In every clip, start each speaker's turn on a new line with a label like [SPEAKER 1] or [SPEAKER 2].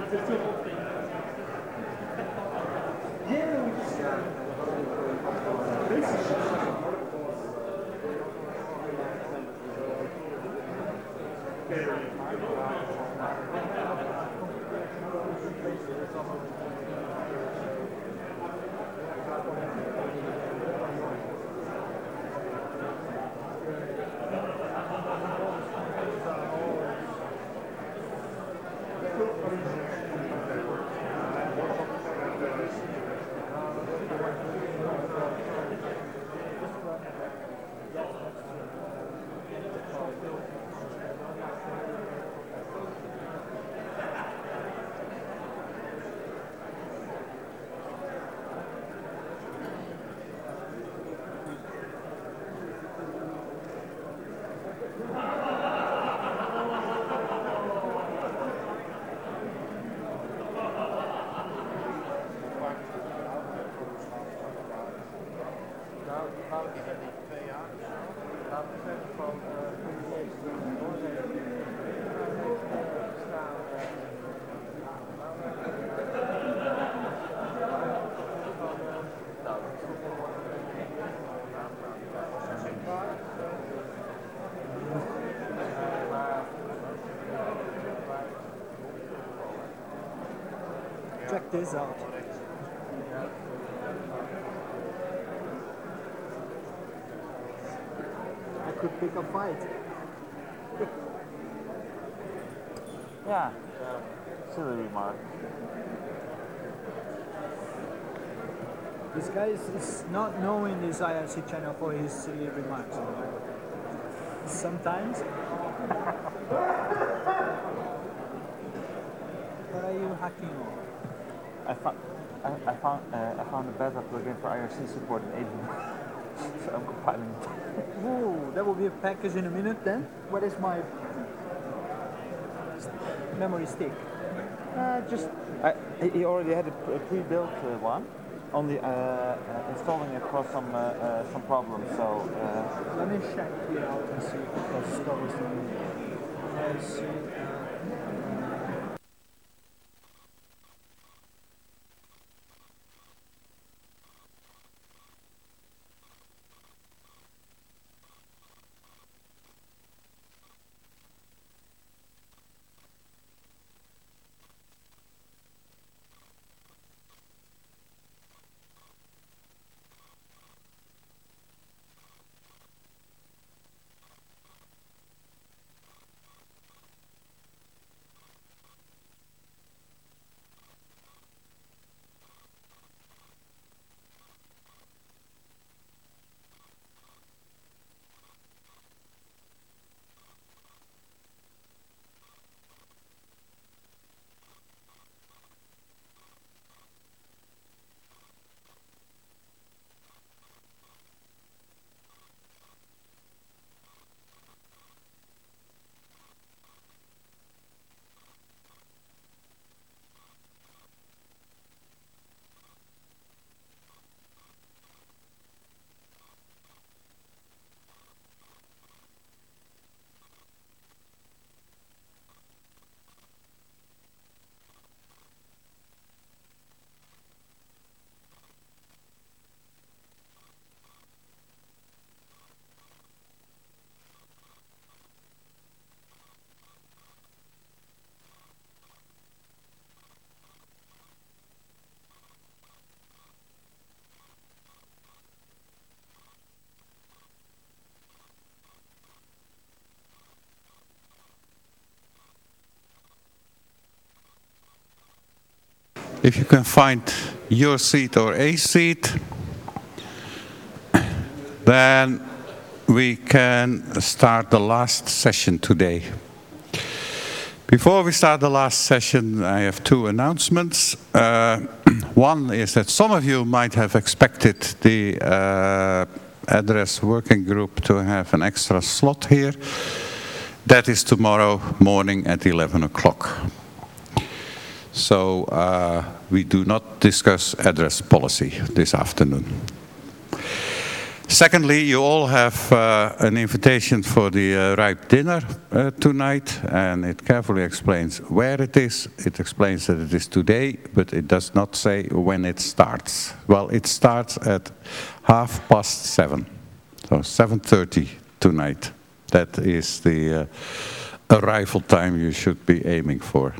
[SPEAKER 1] Check this out. I could pick a fight.
[SPEAKER 2] Yeah, silly remark.
[SPEAKER 1] This guy is not knowing this IRC channel for his silly remarks. Sometimes. What are you hacking on?
[SPEAKER 2] I found a better plugin for IRC support in AWS, so I'm compiling it.
[SPEAKER 1] Ooh, that will be a package in a minute then. What is my memory stick?
[SPEAKER 2] He already had a pre-built one, only installing it caused some problems. So
[SPEAKER 1] let me check here out and see because stores IRC.
[SPEAKER 3] If you can find your seat or a seat, then we can start the last session today. Before we start the last session, I have two announcements. One is that some of you might have expected the address working group to have an extra slot here. That is tomorrow morning at 11 o'clock. So we do not discuss address policy this afternoon. Secondly, you all have an invitation for the RIPE dinner tonight, and it carefully explains where it is. It explains that it is today, but it does not say when it starts. Well, it starts at 7:30, so 7:30 tonight. That is the arrival time you should be aiming for.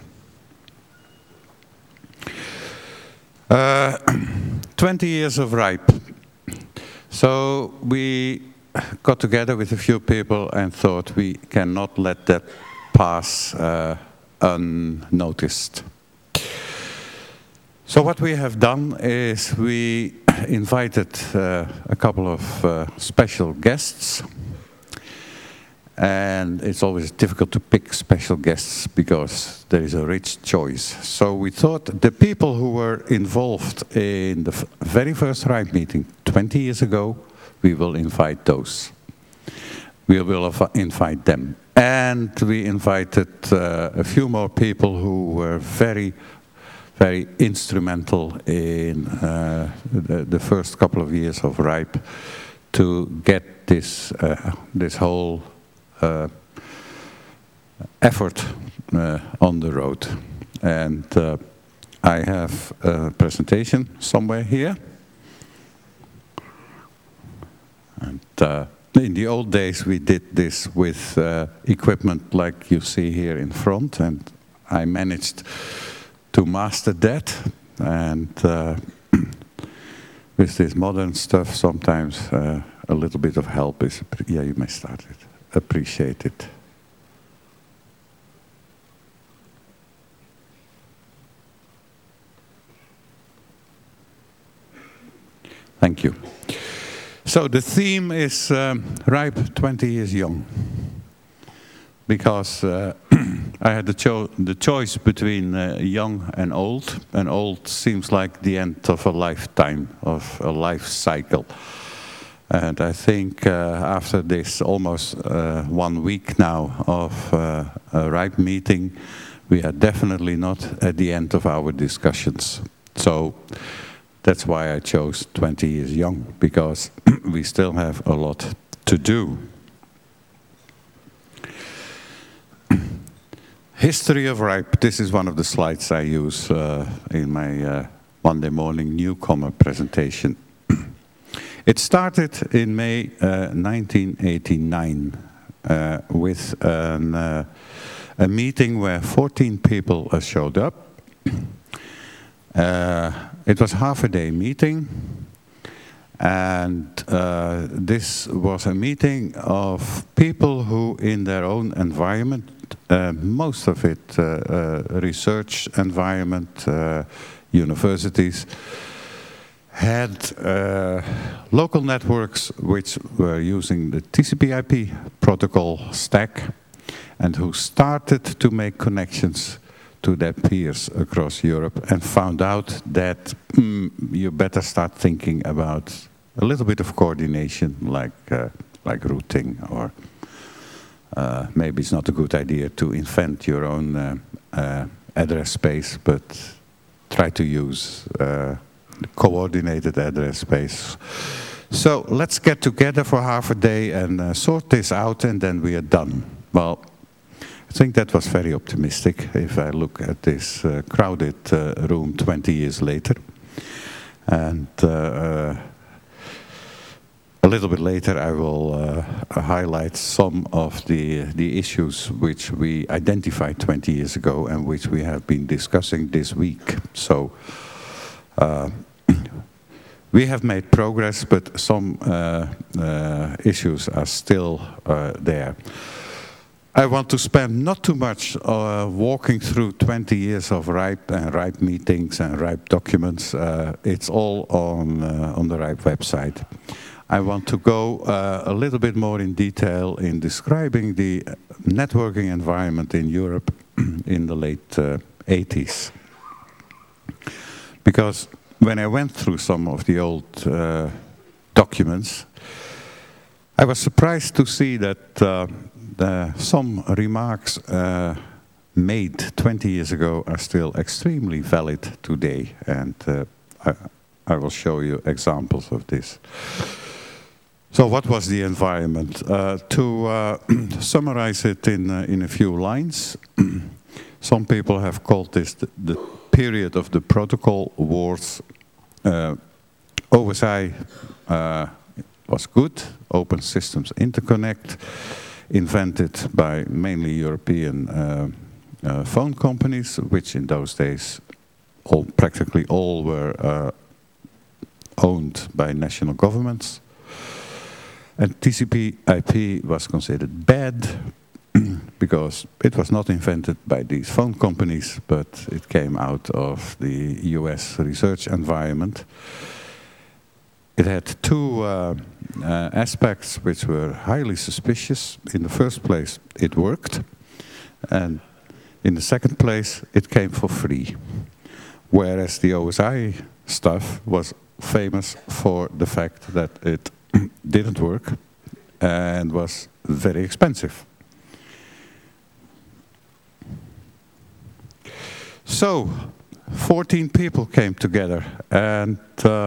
[SPEAKER 3] 20 years of RIPE. So we got together with a few people and thought we cannot let that pass unnoticed. So what we have done is we invited a couple of special guests. And it's always difficult to pick special guests because there is a rich choice. So we thought the people who were involved in the very first RIPE meeting 20 years ago, we will invite those. We will invite them. And we invited a few more people who were very, very instrumental in the first couple of years of RIPE to get this whole effort on the road. And I have a presentation somewhere here. And in the old days we did this with equipment like you see here in front, and I managed to master that. And with this modern stuff sometimes a little bit of help is, yeah, you may start it. Appreciate it. Thank you. So the theme is RIPE 20 years young, because I had the choice between young and old seems like the end of a lifetime, of a life cycle. And I think after this almost 1 week now of a RIPE meeting, we are definitely not at the end of our discussions. So that's why I chose 20 years young, because we still have a lot to do. History of RIPE. This is one of the slides I use in my Monday morning newcomer presentation. It started in May 1989 with a meeting where 14 people showed up. It was half-a-day meeting, and this was a meeting of people who in their own environment, most of it research environment, universities, had local networks which were using the TCP/IP protocol stack, and who started to make connections to their peers across Europe and found out that you better start thinking about a little bit of coordination, like routing, or maybe it's not a good idea to invent your own address space, but try to use coordinated address space. So let's get together for half a day and sort this out, and then we are done. Well, I think that was very optimistic if I look at this crowded room 20 years later. And a little bit later I will highlight some of the issues which we identified 20 years ago and which we have been discussing this week. So we have made progress, but some issues are still there. I want to spend not too much walking through 20 years of RIPE and RIPE meetings and RIPE documents. It's all on the RIPE website. I want to go a little bit more in detail in describing the networking environment in Europe in the late 80s. Because when I went through some of the old documents, I was surprised to see that some remarks made 20 years ago are still extremely valid today, and I will show you examples of this. So what was the environment? To summarize it in a few lines, some people have called this the period of the protocol wars. OSI was good, Open Systems Interconnect, invented by mainly European phone companies, which in those days practically all were owned by national governments. And TCP/IP was considered bad because it was not invented by these phone companies, but it came out of the US research environment. It had two aspects which were highly suspicious. In the first place, it worked, and in the second place, it came for free. Whereas the OSI stuff was famous for the fact that it didn't work and was very expensive. So, 14 people came together, and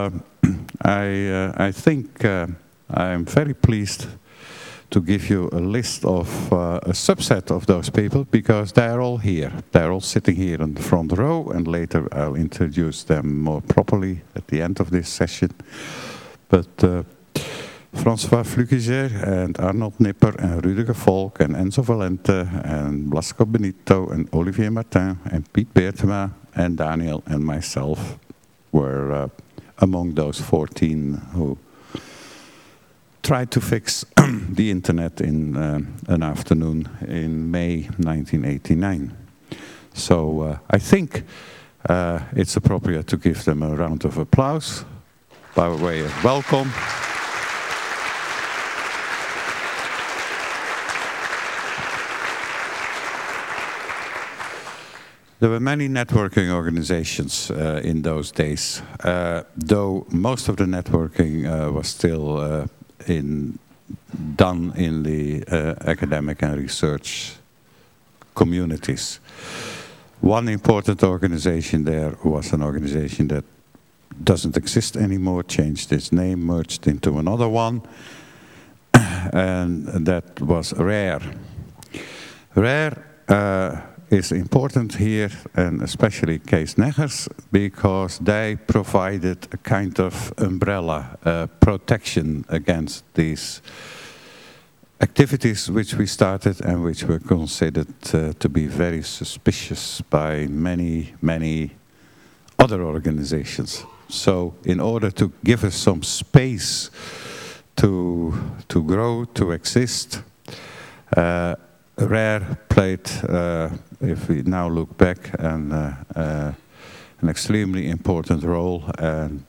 [SPEAKER 3] I think I'm very pleased to give you a list of a subset of those people, because they're all here. They're all sitting here in the front row, and later I'll introduce them more properly at the end of this session. But François Flukiger and Arnold Nipper and Rudiger Volk and Enzo Valente and Blasco Benito and Olivier Martin and Piet Beertema and Daniel and myself were among those 14 who tried to fix the internet in an afternoon in May 1989. So I think it's appropriate to give them a round of applause by way of welcome. There were many networking organizations in those days, though most of the networking was still done in the academic and research communities. One important organization there was an organization that doesn't exist anymore, changed its name, merged into another one, and that was RARE. RARE is important here, and especially Kees Neggers, because they provided a kind of umbrella protection against these activities which we started and which were considered to be very suspicious by many other organizations. So in order to give us some space to grow, to exist, RARE played, if we now look back, an extremely important role, and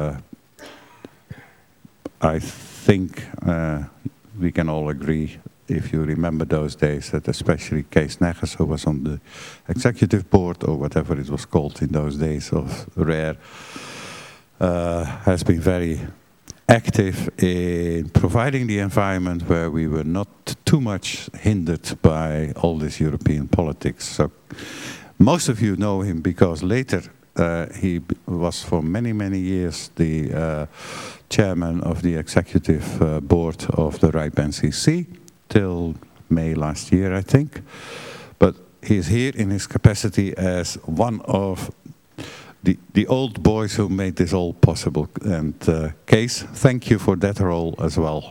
[SPEAKER 3] I think we can all agree, if you remember those days, that especially Kees Neggers, who was on the executive board, or whatever it was called in those days of RARE, has been very active in providing the environment where we were not too much hindered by all this European politics. So most of you know him because later he was for many years the chairman of the executive board of the RIPE NCC till May last year, I think. But he's here in his capacity as one of the old boys who made this all possible. And Kees, thank you for that role as well.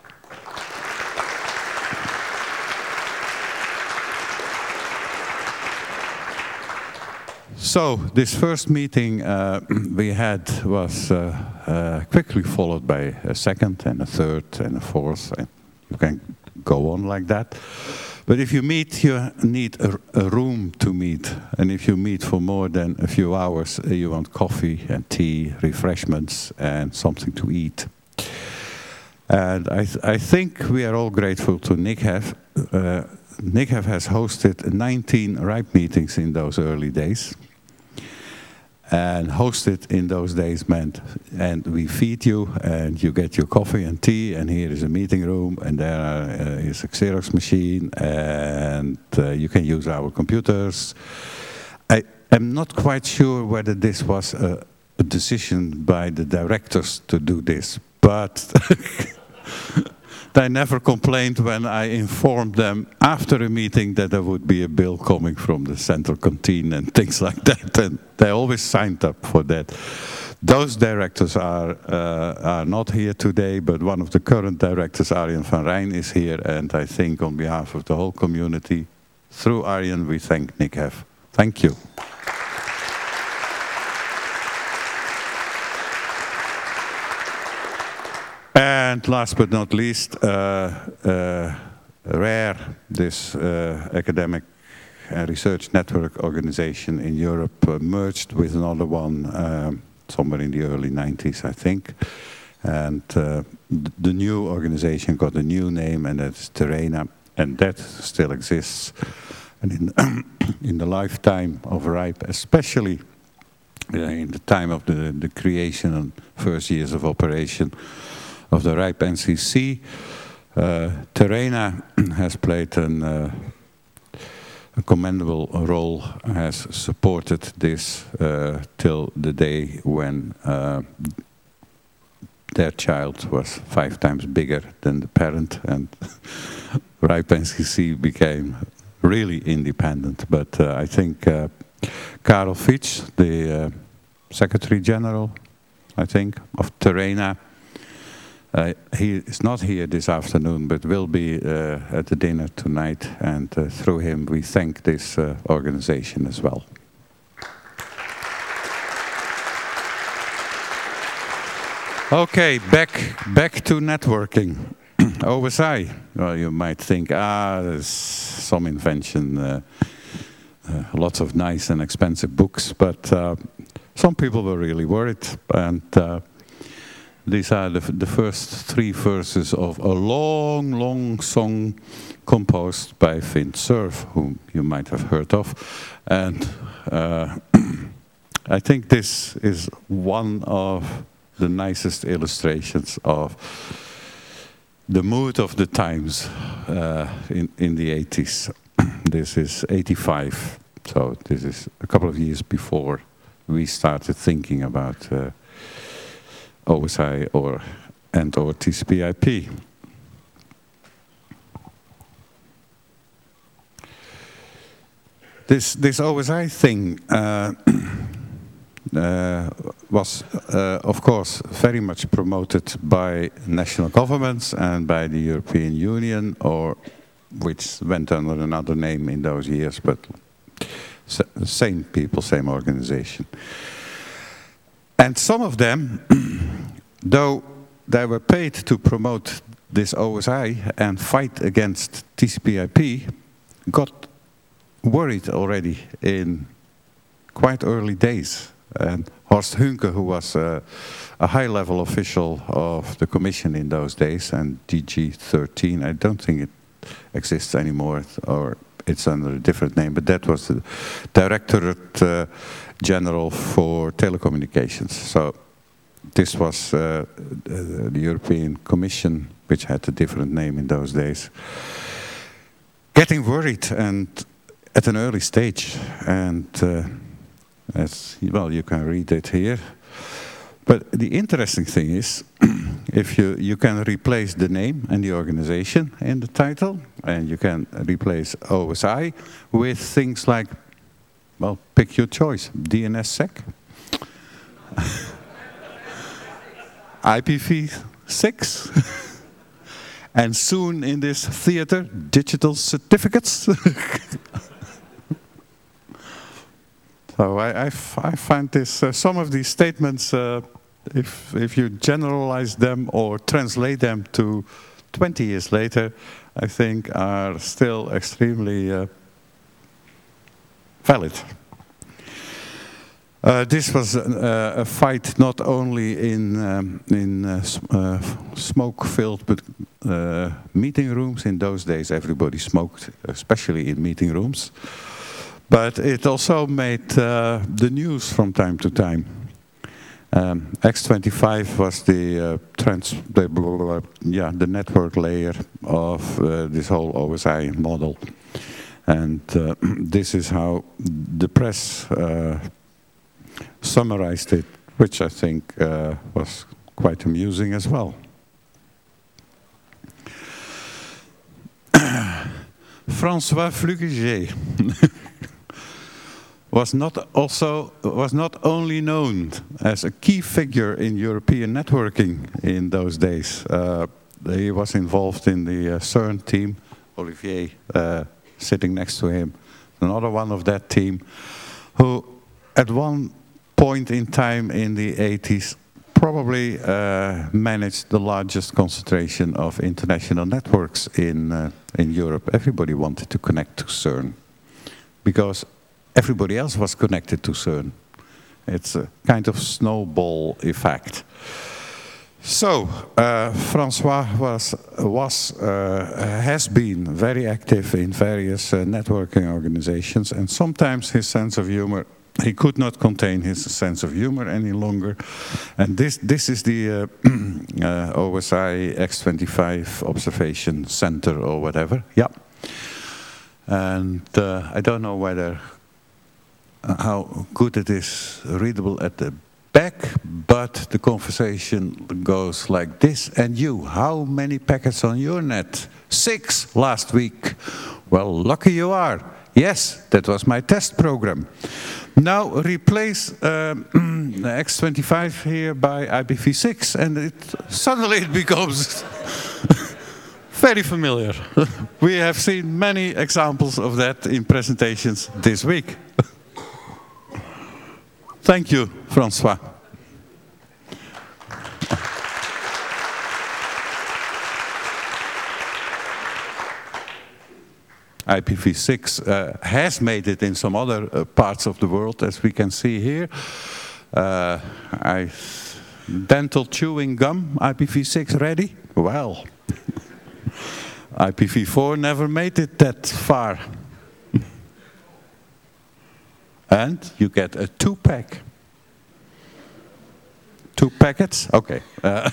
[SPEAKER 3] So this first meeting we had was quickly followed by a second and a third and a fourth, and you can go on like that. But if you meet, you need a room to meet. And if you meet for more than a few hours, you want coffee and tea, refreshments, and something to eat. And I think we are all grateful to NICHEF. NICHEF has hosted 19 RIPE meetings in those early days. And hosted in those days meant, and we feed you, and you get your coffee and tea, and here is a meeting room, and there is a Xerox machine, and you can use our computers. I am not quite sure whether this was a decision by the directors to do this, but They never complained when I informed them after a meeting that there would be a bill coming from the central canteen and things like that, and they always signed up for that. Those directors are not here today, but one of the current directors, Arjen van Rijn, is here, and I think on behalf of the whole community, through Arjen, we thank Nick Heff. Thank you. And last but not least, RARE, this academic and research network organization in Europe, merged with another one somewhere in the early 90s, I think. And the new organization got a new name, and that's Terena, and that still exists. And in the lifetime of RIPE, especially in the time of the creation and first years of operation of the RIPE NCC, Terena has played a commendable role, has supported this till the day when their child was 5 times bigger than the parent, and RIPE NCC became really independent. But I think Karel Fitsch, the Secretary General, I think, of Terena, he is not here this afternoon, but will be at the dinner tonight, and through him we thank this organization as well. Okay, back to networking. OSI. Well, you might think, there's some invention, lots of nice and expensive books, but some people were really worried, and these are the first 3 verses of a long song composed by Vint Cerf, whom you might have heard of. And I think this is one of the nicest illustrations of the mood of the times in the 80s. This is 85, so this is a couple of years before we started thinking about OSI or TCP/IP. This OSI thing was, of course, very much promoted by national governments and by the European Union, or which went under another name in those years, but same people, same organization. And some of them, though they were paid to promote this OSI and fight against TCP/IP, got worried already in quite early days. And Horst Hunke, who was a high-level official of the Commission in those days, and DG 13, I don't think it exists anymore, or it's under a different name, but that was the Directorate General for Telecommunications. So this was the European Commission, which had a different name in those days, getting worried, and at an early stage. And as well, you can read it here. But the interesting thing is, if you can replace the name and the organization in the title, and you can replace OSI with things like, well, pick your choice, DNSSEC, IPv6, and soon in this theater, digital certificates. So I find this, some of these statements, if you generalize them or translate them to 20 years later, I think are still extremely valid. This was a fight not only in smoke-filled but meeting rooms. In those days everybody smoked, especially in meeting rooms. But it also made the news from time to time. X25 was the network layer of this whole OSI model. And this is how the press summarized it, which I think was quite amusing as well. François Flugiger was not only known as a key figure in European networking in those days. He was involved in the CERN team. Olivier sitting next to him, another one of that team, who at one point in time in the 80s probably managed the largest concentration of international networks in Europe. Everybody wanted to connect to CERN because everybody else was connected to CERN. It's a kind of snowball effect. So, François has been very active in various networking organizations, and sometimes his sense of humor, he could not contain his sense of humor any longer. And this is the OSI X25 Observation Center or whatever. Yeah. And I don't know how good it is readable at the back, but the conversation goes like this. And you, how many packets on your net? 6 last week. Well, lucky you are. Yes, that was my test program. Now replace X25 here by IPv6, and suddenly it becomes very familiar. We have seen many examples of that in presentations this week. Thank you, François. IPv6 has made it in some other parts of the world, as we can see here. Dental chewing gum, IPv6 ready? Well, IPv4 never made it that far. And you get a 2-pack. 2 packets? Okay.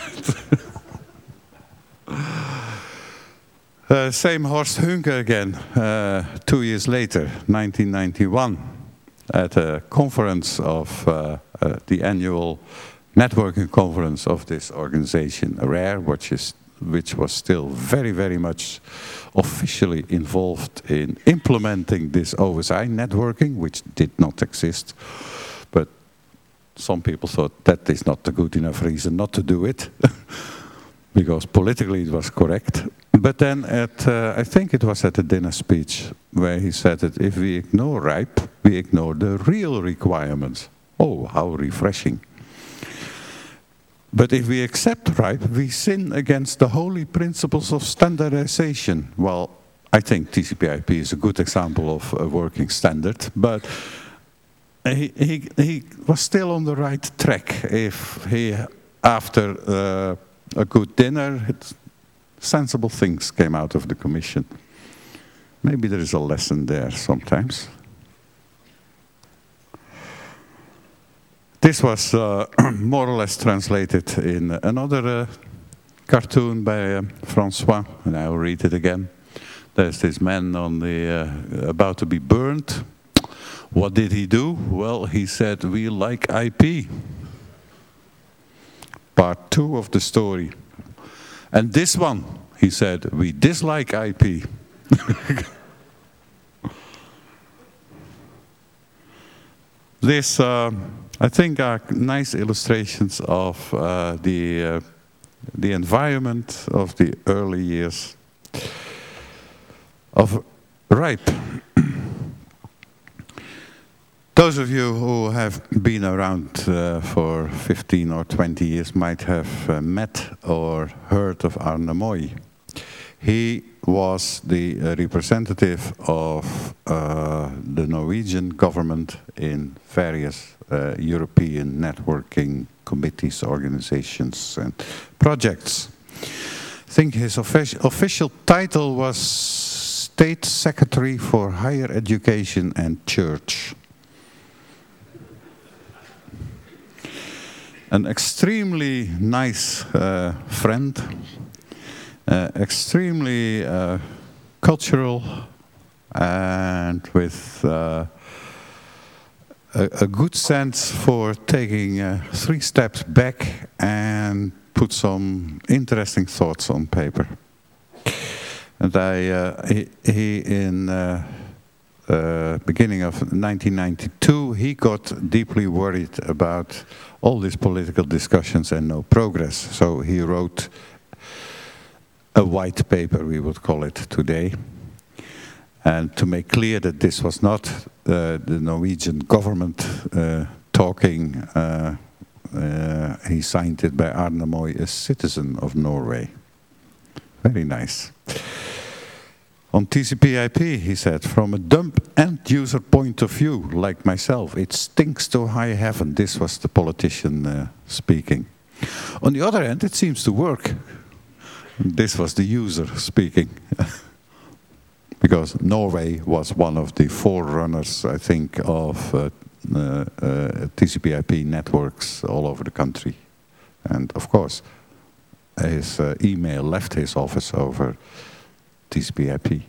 [SPEAKER 3] Same Horst Hunke again, 2 years later, 1991, at a conference of the annual networking conference of this organization, RARE, which was still very, very much officially involved in implementing this OSI networking, which did not exist. But some people thought that is not a good enough reason not to do it, because politically it was correct. But then I think it was at a dinner speech where he said that if we ignore RIPE, we ignore the real requirements. Oh, how refreshing. But if we accept RIPE, we sin against the holy principles of standardization. Well, I think TCP/IP is a good example of a working standard, but he was still on the right track if he, after a good dinner, sensible things came out of the commission. Maybe there is a lesson there sometimes. This was more or less translated in another cartoon by François, and I'll read it again. There's this man on the about to be burned. What did he do? Well, he said, "We like IP." Part 2 of the story. And this one, he said, "We dislike IP." This, I think, are nice illustrations of the environment of the early years of RIPE. Those of you who have been around for 15 or 20 years might have met or heard of Arne Moy. He was the representative of the Norwegian government in various European networking committees, organizations, and projects. I think his official title was State Secretary for Higher Education and Church. An extremely nice friend, extremely cultural, and with a good sense for taking 3 steps back and put some interesting thoughts on paper. And he in beginning of 1992, he got deeply worried about all these political discussions and no progress. So he wrote a white paper, we would call it today. And to make clear that this was not the Norwegian government talking, he signed it by Arne Moy, a citizen of Norway. Very nice. On TCP/IP, he said, from a dumb end-user point of view, like myself, it stinks to high heaven. This was the politician speaking. On the other hand, it seems to work. This was the user speaking. Because Norway was one of the forerunners, I think, of TCP/IP networks all over the country. And of course, his email left his office over TCP/IP.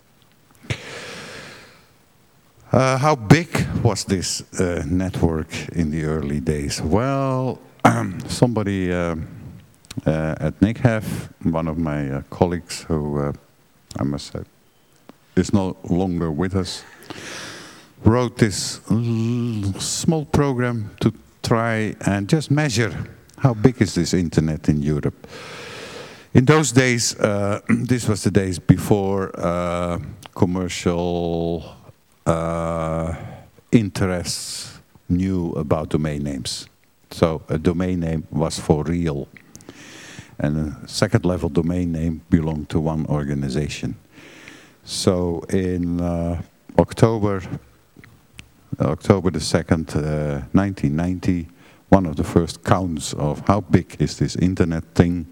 [SPEAKER 3] How big was this network in the early days? Well, somebody at NICHAF, one of my colleagues who, I must say, is no longer with us, wrote this small program to try and just measure how big is this internet in Europe. In those days, this was the days before commercial interests knew about domain names. So a domain name was for real. And a second level domain name belonged to one organization. So in October the 2nd, 1990, one of the first counts of how big is this internet thing,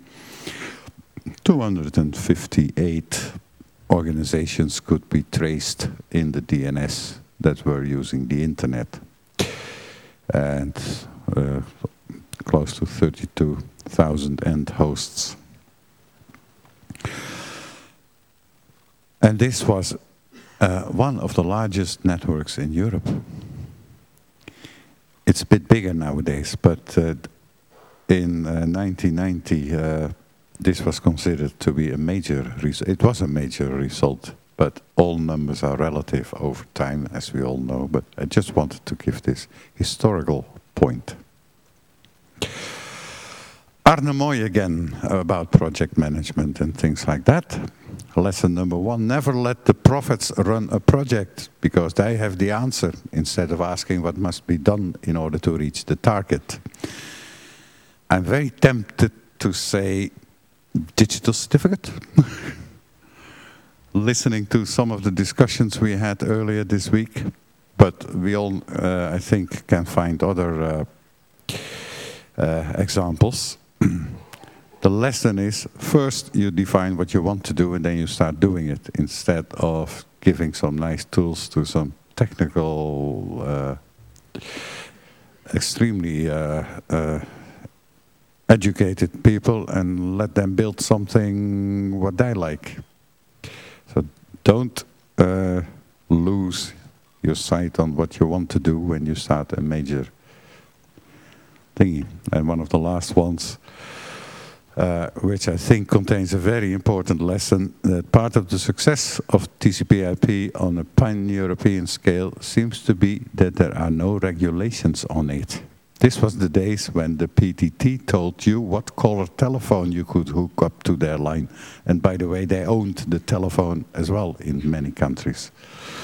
[SPEAKER 3] 258 organizations could be traced in the DNS that were using the internet. And close to 32,000 end hosts. And this was one of the largest networks in Europe. It's a bit bigger nowadays, but in 1990, this was considered to be a major result. It was a major result, but all numbers are relative over time, as we all know. But I just wanted to give this historical point. Arne Moy again, about project management and things like that. Lesson number 1, never let the prophets run a project, because they have the answer, instead of asking what must be done in order to reach the target. I'm very tempted to say digital certificate. Listening to some of the discussions we had earlier this week, but we all, I think, can find other examples. The lesson is, first you define what you want to do and then you start doing it, instead of giving some nice tools to some technical, extremely educated people and let them build something what they like. So don't lose your sight on what you want to do when you start a major thingy. And one of the last ones, which I think contains a very important lesson, that part of the success of TCP/IP on a pan-European scale seems to be that there are no regulations on it. This was the days when the PTT told you what color telephone you could hook up to their line. And by the way, they owned the telephone as well in many countries.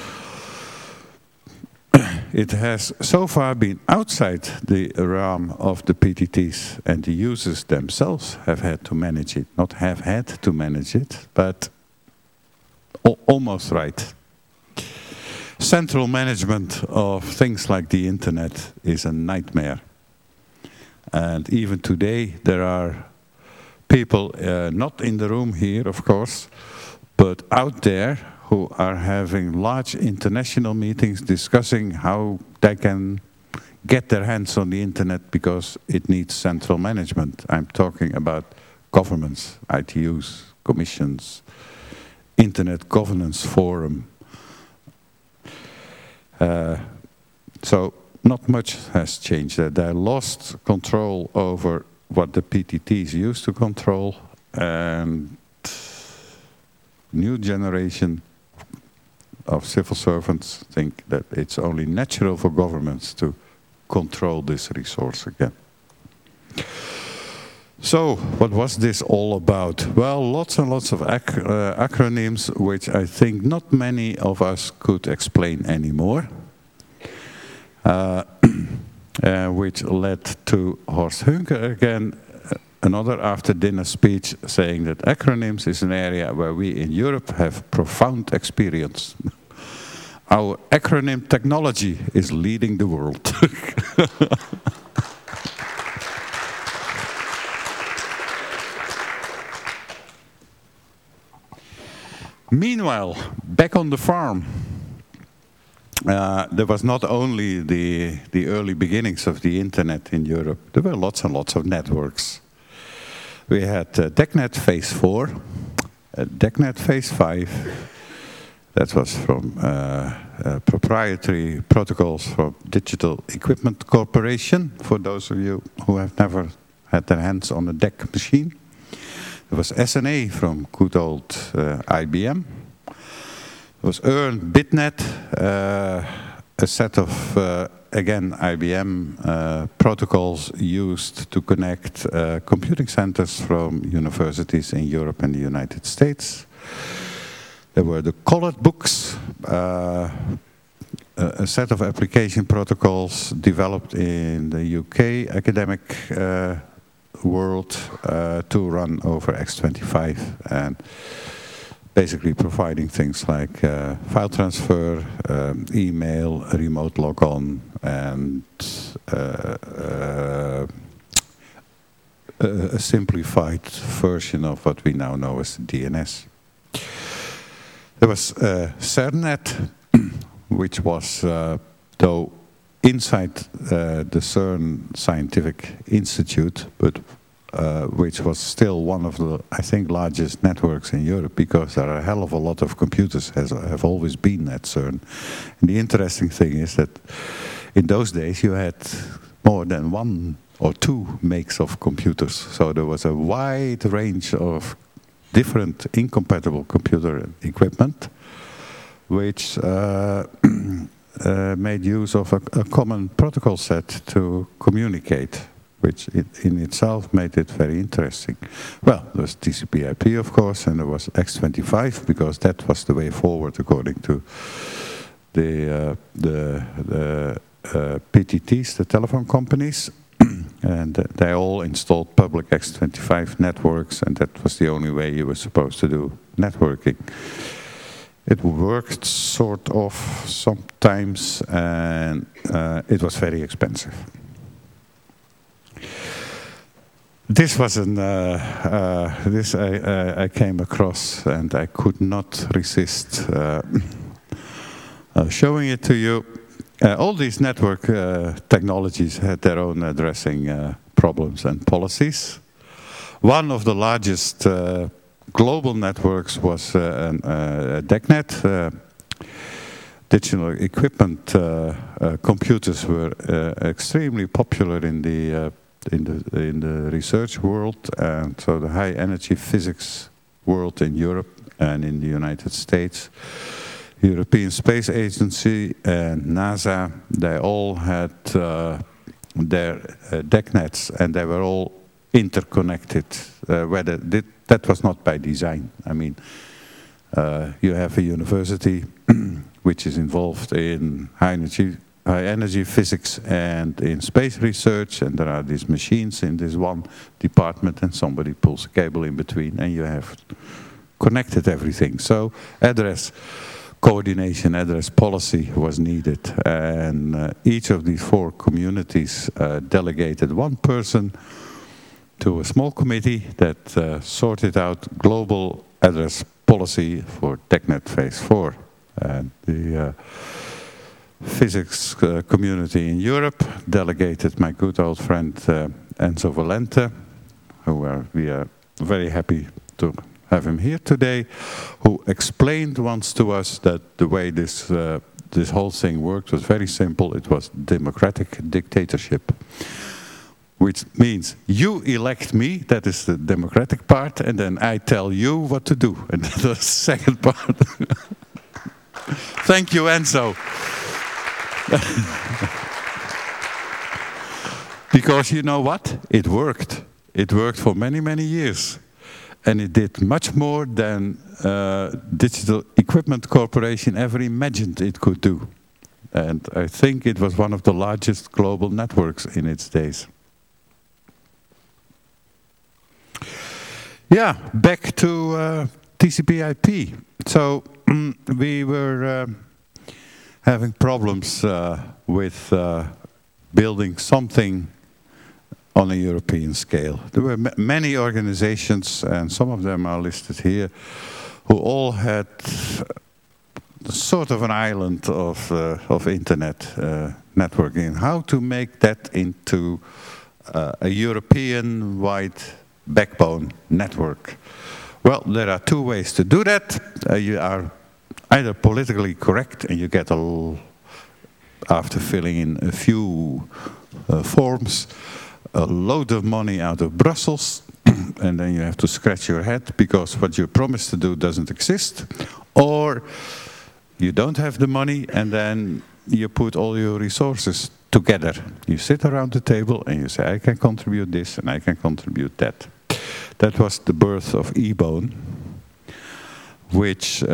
[SPEAKER 3] It has so far been outside the realm of the PTTs, and the users themselves have had to manage it. Not have had to manage it, but almost right. Central management of things like the internet is a nightmare. And even today there are people, not in the room here of course, but out there, who are having large international meetings discussing how they can get their hands on the internet because it needs central management. I'm talking about governments, ITUs, commissions, Internet Governance Forum. So not much has changed. They lost control over what the PTTs used to control, and new generation of civil servants think that it's only natural for governments to control this resource again. So, what was this all about? Well, lots and lots of acronyms, which I think not many of us could explain anymore, which led to Horst Hunke again, another after-dinner speech saying that acronyms is an area where we in Europe have profound experience. Our acronym technology is leading the world. Meanwhile, back on the farm, there was not only the early beginnings of the internet in Europe, there were lots and lots of networks. We had DECnet Phase 4, DECnet Phase 5, that was from proprietary protocols from Digital Equipment Corporation, for those of you who have never had their hands on a DEC machine. There was SNA from good old IBM. There was EARN BitNet, a set of, again, IBM protocols used to connect computing centers from universities in Europe and the United States. There were the colored books, a set of application protocols developed in the UK academic world to run over X25 and basically providing things like file transfer, email, remote logon, and a simplified version of what we now know as DNS. There was CERNet, which was, though, inside the CERN Scientific Institute, but which was still one of the, I think, largest networks in Europe, because there are a hell of a lot of computers have always been at CERN. And the interesting thing is that in those days you had more than one or two makes of computers. So there was a wide range of different incompatible computer equipment, which made use of a common protocol set to communicate, which in itself made it very interesting. Well, there was TCP/IP, of course, and there was X25, because that was the way forward according to the PTTs, the telephone companies. And they all installed public X25 networks, and that was the only way you were supposed to do networking. It worked sort of sometimes, and it was very expensive. This was this I came across, and I could not resist showing it to you. All these network technologies had their own addressing problems and policies. One of the largest global networks was DECnet. Digital equipment computers were extremely popular in the research world, and so the high energy physics world in Europe and in the United States. European Space Agency and NASA, they all had their DECnets, and they were all interconnected. That was not by design. I mean, you have a university which is involved in high energy physics and in space research, and there are these machines in this one department, and somebody pulls a cable in between, and you have connected everything. So address coordination, address policy was needed, and each of these four communities delegated one person to a small committee that sorted out global address policy for DECnet Phase 4. And the physics community in Europe delegated my good old friend Enzo Valente, who we are very happy to have him here today, who explained once to us that the way this whole thing worked was very simple. It was democratic dictatorship. which means you elect me, that is the democratic part, and then I tell you what to do, and that's the second part. Thank you, Enzo. Because you know what? It worked. It worked for many, many years. And it did much more than Digital Equipment Corporation ever imagined it could do. And I think it was one of the largest global networks in its days. Yeah, back to TCP/IP. So we were having problems with building something on a European scale. There were many organizations, and some of them are listed here, who all had sort of an island of internet networking. How to make that into a European-wide backbone network? Well, there are two ways to do that. You are either politically correct, and you get after filling in a few forms, a load of money out of Brussels, and then you have to scratch your head because what you promised to do doesn't exist. Or you don't have the money, and then you put all your resources together. You sit around the table and you say, I can contribute this and I can contribute that. That was the birth of eBone, which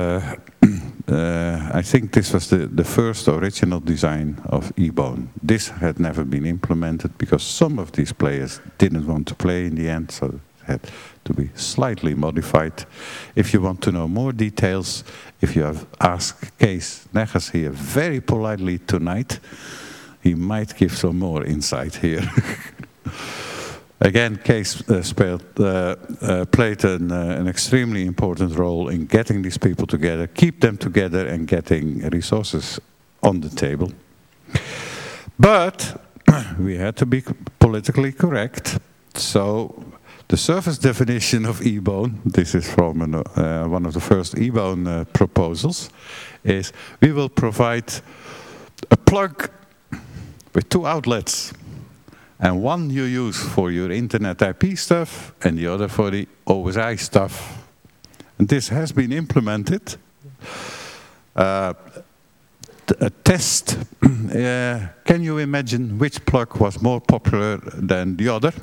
[SPEAKER 3] I think this was the first original design of eBone. This had never been implemented because some of these players didn't want to play in the end, so it had to be slightly modified. If you want to know more details, if you have asked Kees Neggers here very politely tonight, he might give some more insight here. Again, Kees played an extremely important role in getting these people together, keep them together, and getting resources on the table. But we had to be politically correct, so the surface definition of eBone, this is from one of the first eBone proposals, is we will provide a plug with two outlets. And one you use for your internet IP stuff, and the other for the OSI stuff. And this has been implemented. A test, can you imagine which plug was more popular than the other?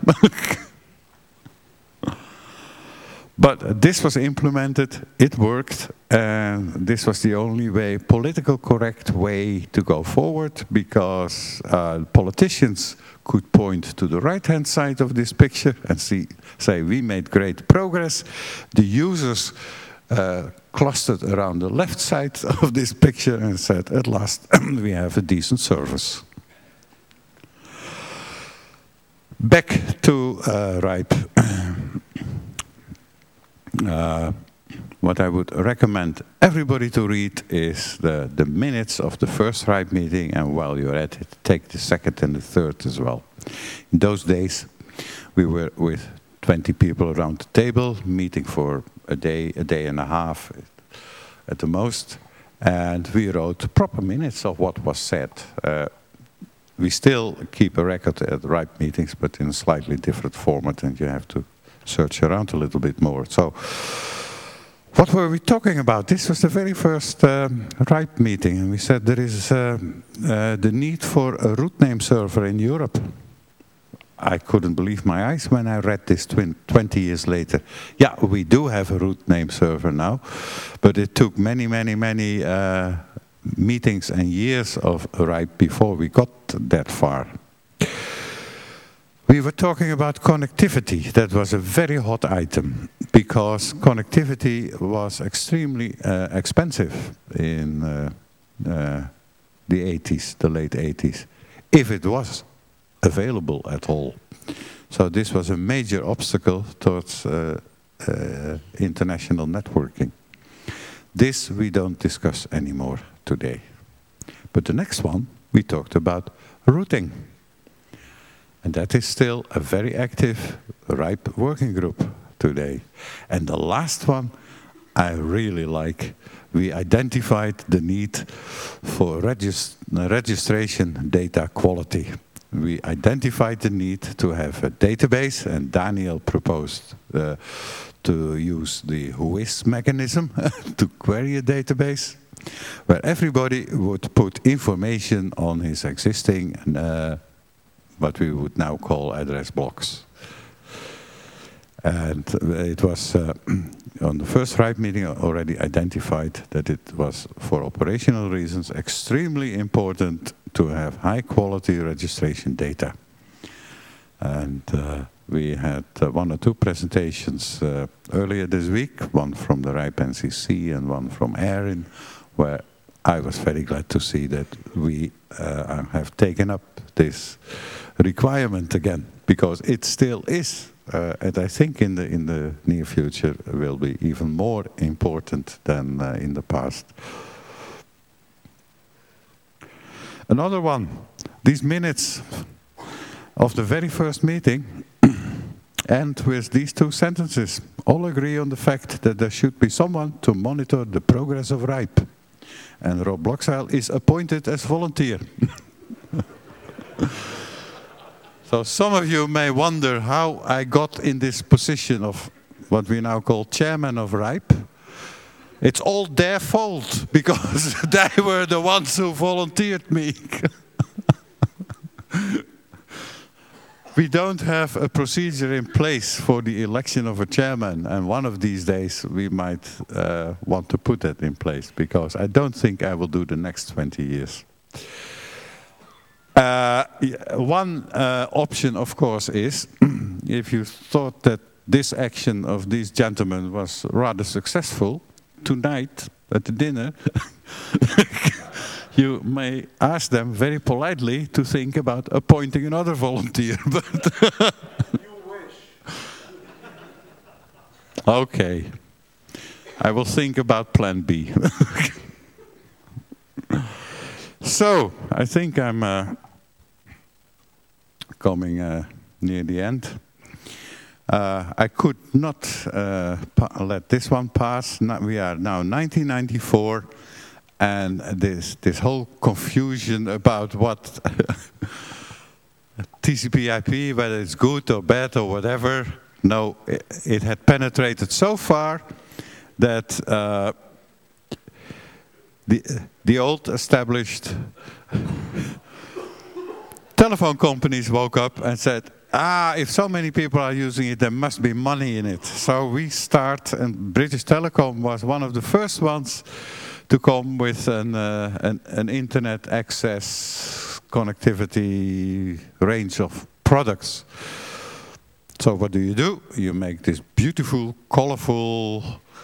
[SPEAKER 3] But this was implemented, it worked, and this was the only way, political correct way to go forward, because politicians could point to the right-hand side of this picture and say, we made great progress. The users clustered around the left side of this picture and said, at last, we have a decent service. Back to RIPE. What I would recommend everybody to read is the minutes of the first RIPE meeting, and while you're at it, take the second and the third as well. In those days, we were with 20 people around the table, meeting for a day and a half at the most, and we wrote proper minutes of what was said. We still keep a record at RIPE meetings, but in a slightly different format, and you have to search around a little bit more. So, what were we talking about? This was the very first RIPE meeting, and we said there is the need for a root name server in Europe. I couldn't believe my eyes when I read this 20 years later. Yeah, we do have a root name server now, but it took many meetings and years of RIPE before we got that far. We were talking about connectivity. That was a very hot item because connectivity was extremely expensive in the 80s, the late 80s, if it was available at all. So this was a major obstacle towards international networking. This we don't discuss anymore today. But the next one, we talked about routing. And that is still a very active RIPE working group today. And the last one I really like. We identified the need for registration data quality. we identified the need to have a database, and Daniel proposed to use the Whois mechanism to query a database, where everybody would put information on his existing, what we would now call address blocks. And it was, on the first RIPE meeting, already identified that it was, for operational reasons, extremely important to have high-quality registration data. And we had one or two presentations earlier this week, one from the RIPE NCC and one from ERIN, where I was very glad to see that we have taken up this requirement again, because it still is. And I think in the near future will be even more important than in the past. Another one, these minutes of the very first meeting end with these two sentences. All agree on the fact that there should be someone to monitor the progress of RIPE. And Rob Bloxheil is appointed as volunteer. So some of you may wonder how I got in this position of what we now call chairman of RIPE. It's all their fault, because they were the ones who volunteered me. We don't have a procedure in place for the election of a chairman, and one of these days we might want to put that in place, because I don't think I will do the next 20 years. One option, of course, is if you thought that this action of these gentlemen was rather successful, tonight at the dinner, you may ask them very politely to think about appointing another volunteer. But
[SPEAKER 4] you wish.
[SPEAKER 3] Okay, I will think about plan B. So, I think I'm coming near the end. I could not let this one pass. We are now 1994, and this whole confusion about what TCP/IP, whether it's good or bad or whatever, no, it had penetrated so far that the old established telephone companies woke up and said, if so many people are using it, there must be money in it. So we start, and British Telecom was one of the first ones to come with an internet access connectivity range of products. So what do? You make this beautiful, colorful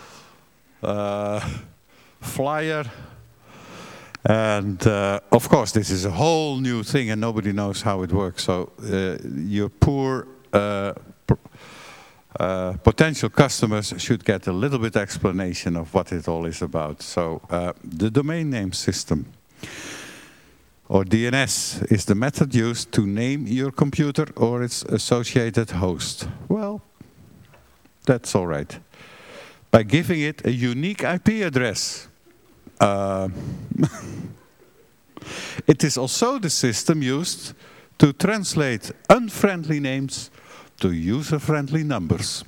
[SPEAKER 3] flyer. And of course, this is a whole new thing and nobody knows how it works. So your poor potential customers should get a little bit explanation of what it all is about. So the domain name system, or DNS, is the method used to name your computer or its associated host. Well, that's all right. By giving it a unique IP address. It is also the system used to translate unfriendly names to user-friendly numbers.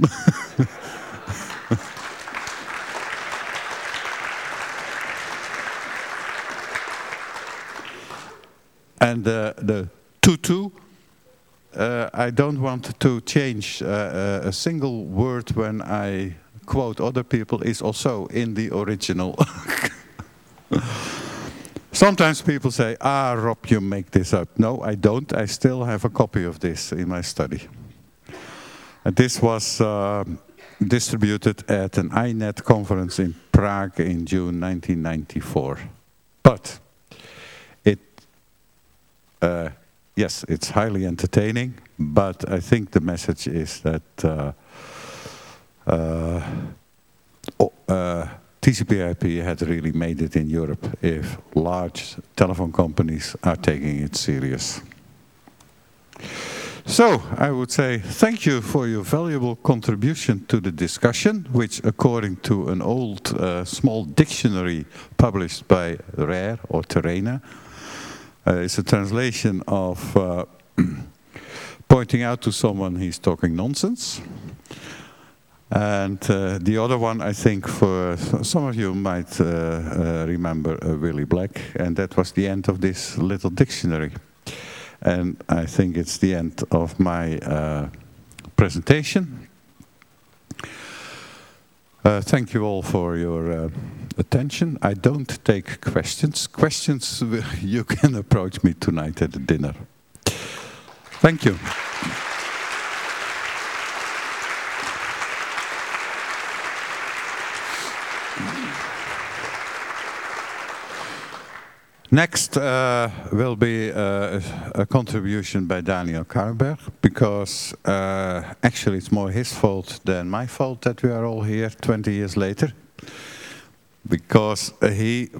[SPEAKER 3] And the tutu, I don't want to change a single word when I quote other people, is also in the original. Sometimes people say, Rob, you make this up. No, I don't. I still have a copy of this in my study. And this was distributed at an INET conference in Prague in June 1994. But yes, it's highly entertaining, but I think the message is that TCP/IP had really made it in Europe if large telephone companies are taking it serious. So, I would say thank you for your valuable contribution to the discussion, which according to an old small dictionary published by RARE or Terena, is a translation of pointing out to someone he's talking nonsense. And the other one, I think, for some of you might remember Willy Black, and that was the end of this little dictionary. And I think it's the end of my presentation. Thank you all for your attention. I don't take questions. Questions, you can approach me tonight at the dinner. Thank you. Next will be a contribution by Daniel Karlberg, because actually it's more his fault than my fault that we are all here 20 years later. Because he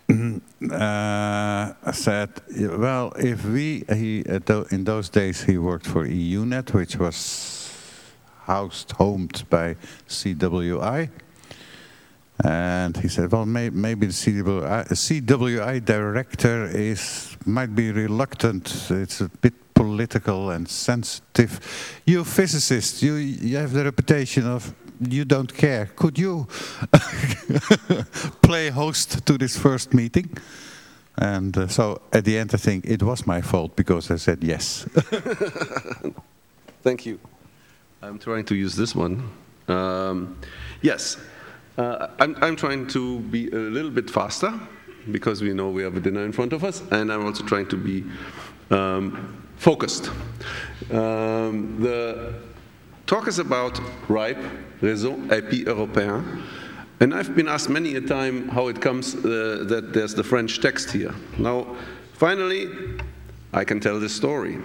[SPEAKER 3] said, well, if in those days he worked for EUNet, which was homed by CWI. And he said, well, maybe the CWI director might be reluctant. It's a bit political and sensitive. You physicists, you have the reputation of you don't care. Could you play host to this first meeting? And so at the end, I think it was my fault because I said yes.
[SPEAKER 5] Thank you. I'm trying to use this one. Yes. I'm trying to be a little bit faster because we know we have a dinner in front of us, and I'm also trying to be focused. The talk is about RIPE, Réseau IP Européen, and I've been asked many a time how it comes that there's the French text here. Now, finally, I can tell this story.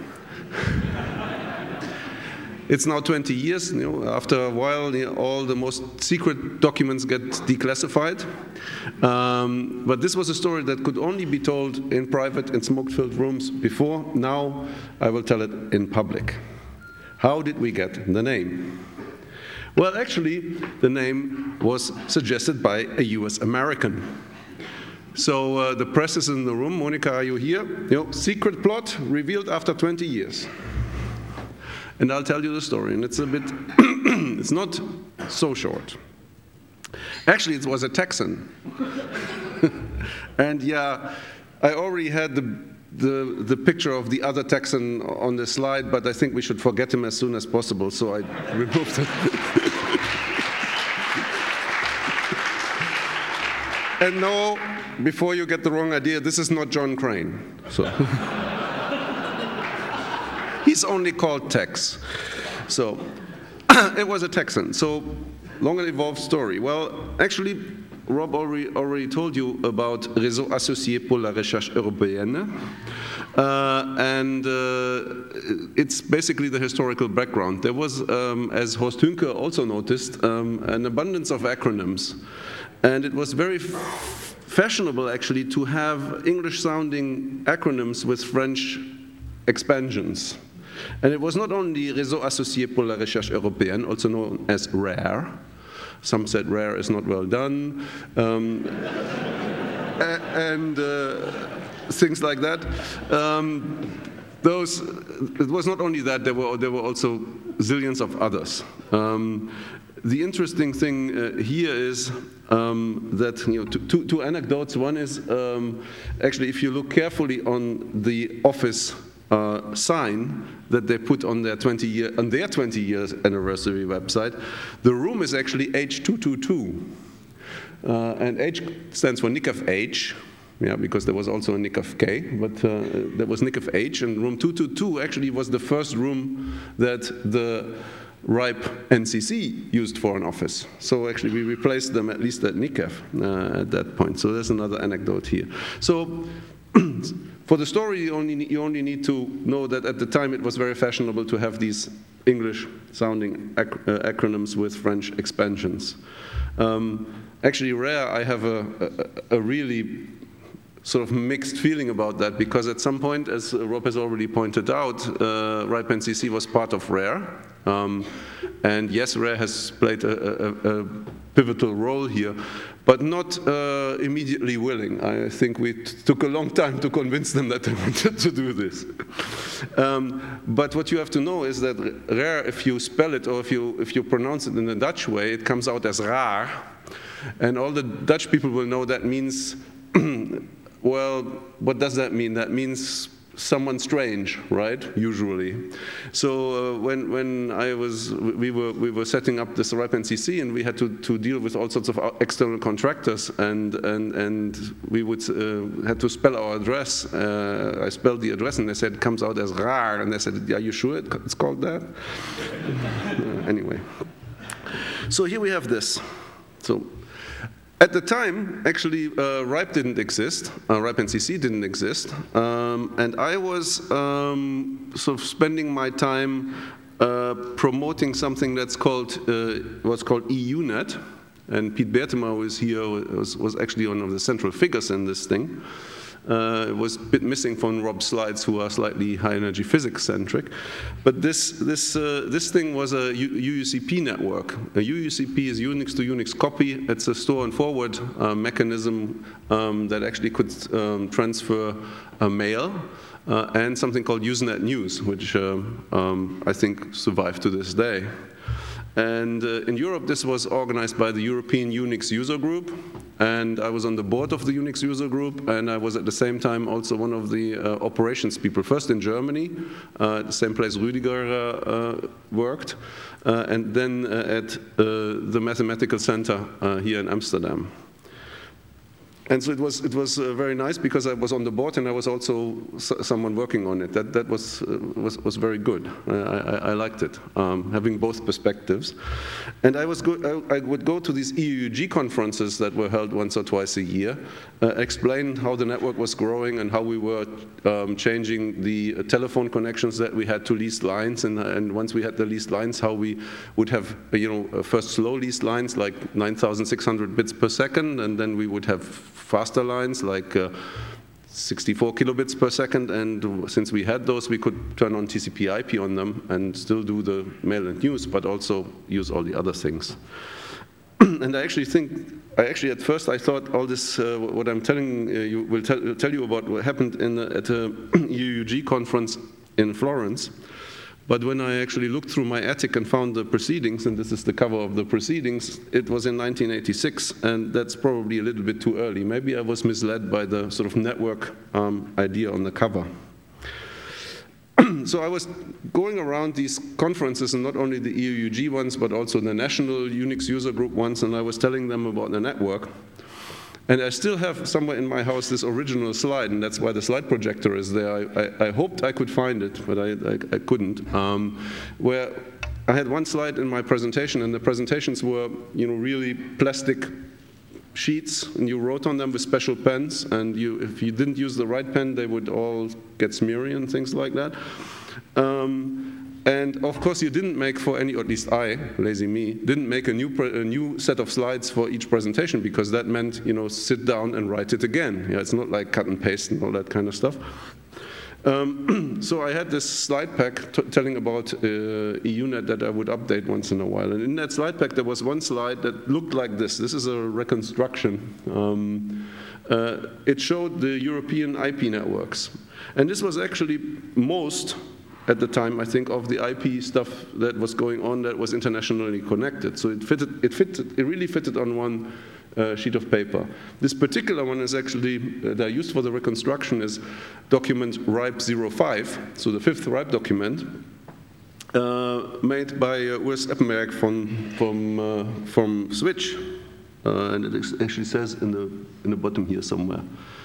[SPEAKER 5] It's now 20 years, after a while, all the most secret documents get declassified. But this was a story that could only be told in private, in smoke-filled rooms before. Now, I will tell it in public. How did we get the name? Well, actually, the name was suggested by a US American. So the press is in the room. Monica, are you here? Secret plot revealed after 20 years. And I'll tell you the story, and it's a bit, it's not so short. Actually, it was a Texan. And yeah, I already had the picture of the other Texan on the slide, but I think we should forget him as soon as possible, so I removed it. And no, before you get the wrong idea, this is not John Crane. So. He's only called Tex. So it was a Texan. So long and evolved story. Well, actually, Rob already told you about Réseau Associé pour la Recherche Européenne. And it's basically the historical background. There was, as Horst Hünke also noticed, an abundance of acronyms. And it was very fashionable, actually, to have English-sounding acronyms with French expansions. And it was not only Réseau Associé pour la Recherche Européenne, also known as RARE. Some said RARE is not well done, and things like that. It was not only that, there were also zillions of others. The interesting thing here is that two anecdotes. One is actually, if you look carefully on the office sign that they put on their 20 years anniversary website, the room is actually H222, and H stands for NICAF H. Yeah, because there was also a NICAF K, but there was NICAF H, and room 222 actually was the first room that the RIPE NCC used for an office. So actually we replaced them at least at NICAF at that point. So there's another anecdote here. So for the story, you only need to know that at the time it was very fashionable to have these English-sounding acronyms with French expansions. Actually, RARE, I have a really sort of mixed feeling about that, because at some point, as Rob has already pointed out, RIPE NCC was part of RARE. And yes, RARE has played a pivotal role here, but not immediately willing. I think we took a long time to convince them that they wanted to do this. But what you have to know is that rare, if you spell it or if you pronounce it in the Dutch way, it comes out as raar. And all the Dutch people will know that means, well, what does that mean? That means someone strange, right? Usually. So when we were setting up this RIPE NCC, and we had to deal with all sorts of external contractors, and we would had to spell our address. I spelled the address, and they said it comes out as raar, and they said, "Are you sure it's called that?" Anyway, so here we have this. So. At the time, actually, RIPE didn't exist, RIPE NCC didn't exist, and I was sort of spending my time promoting something that's called, what's called EUNet, and Piet Bertema, who is here, was actually one of the central figures in this thing. It was a bit missing from Rob's slides, who are slightly high-energy physics-centric. But this thing was a UUCP network. A UUCP is Unix to Unix copy. It's a store and forward mechanism that actually could transfer mail and something called Usenet News, which I think survived to this day. And in Europe, this was organized by the European Unix User Group, and I was on the board of the Unix User Group, and I was at the same time also one of the operations people, first in Germany, the same place Rüdiger worked, and then at the Mathematical Center here in Amsterdam. And so it was very nice because I was on the board and I was also someone working on it. That was very good. I liked it, having both perspectives. And I would go to these EUG conferences that were held once or twice a year, explain how the network was growing and how we were changing the telephone connections that we had to leased lines, and once we had the leased lines, how we would have first slow leased lines like 9,600 bits per second, and then we would have faster lines like 64 kilobits per second, and since we had those, we could turn on TCP/IP on them and still do the mail and news, but also use all the other things. And I actually at first I thought all this, what I'm telling you, will tell you about what happened at a EUG conference in Florence. But when I actually looked through my attic and found the proceedings, and this is the cover of the proceedings, it was in 1986, and that's probably a little bit too early. Maybe I was misled by the sort of network idea on the cover. So I was going around these conferences, and not only the EUG ones, but also the National Unix User Group ones, and I was telling them about the network. And I still have somewhere in my house this original slide, and that's why the slide projector is there. I hoped I could find it, but I couldn't. Where I had one slide in my presentation, and the presentations were, really plastic sheets, and you wrote on them with special pens, and if you didn't use the right pen, they would all get smeary and things like that. And of course, you didn't make for any, or at least I, lazy me, didn't make a new set of slides for each presentation, because that meant, sit down and write it again. It's not like cut and paste and all that kind of stuff. So I had this slide pack telling about EUNet that I would update once in a while. And in that slide pack, there was one slide that looked like this. This is a reconstruction. It showed the European IP networks. And this was actually most, at the time, I think, of the IP stuff that was going on that was internationally connected. So it really fitted on one sheet of paper. This particular one is actually, that I used for the reconstruction, is document RIPE 05, so the 5th RIPE document, made by Urs Eppenberg from Switch. And it actually says in the bottom here somewhere.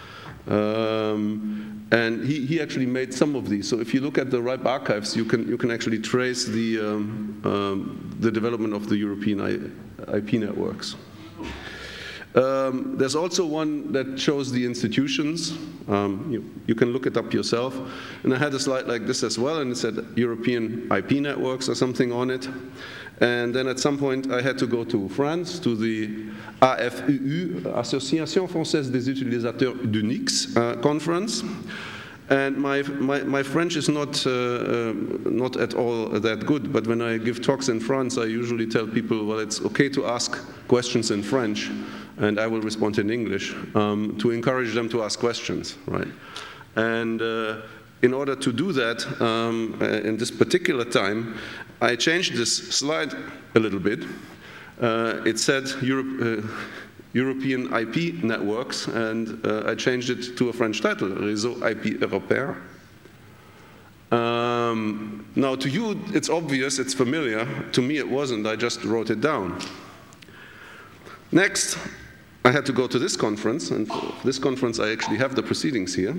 [SPEAKER 5] And he actually made some of these. So if you look at the RIPE archives, you can actually trace the development of the European IP networks. There's also one that shows the institutions. You can look it up yourself. And I had a slide like this as well, and it said European IP networks or something on it. And then at some point I had to go to France, to the AFUU, Association Française des Utilisateurs d'Unix conference. And my French is not at all that good, but when I give talks in France, I usually tell people, well, it's okay to ask questions in French, and I will respond in English, to encourage them to ask questions, right? And in order to do that, in this particular time, I changed this slide a little bit. It said European IP networks, and I changed it to a French title, Réseau IP Européen. Now, to you, it's obvious, it's familiar. To me, it wasn't. I just wrote it down. Next, I had to go to this conference, and for this conference, I actually have the proceedings here.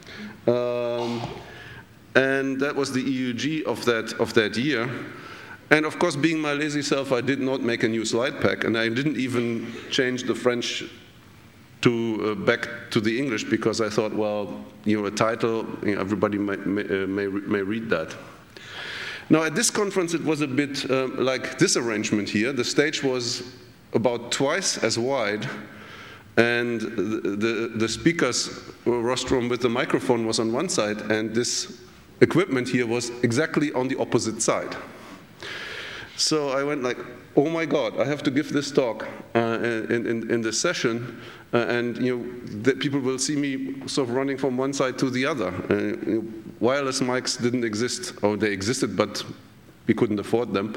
[SPEAKER 5] And that was the EUG of that year. And of course, being my lazy self, I did not make a new slide pack, and I didn't even change the French to back to the English, because I thought, well, a title, everybody may read that. Now, at this conference, it was a bit like this arrangement here. The stage was about twice as wide, and the speaker's rostrum with the microphone was on one side, and this equipment here was exactly on the opposite side. So I went like, oh my God, I have to give this talk in this session, and that people will see me sort of running from one side to the other. Wireless mics didn't exist, or they existed, but we couldn't afford them.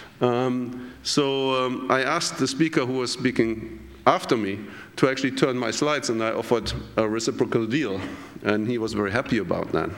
[SPEAKER 5] So I asked the speaker who was speaking after me to actually turn my slides, and I offered a reciprocal deal, and he was very happy about that.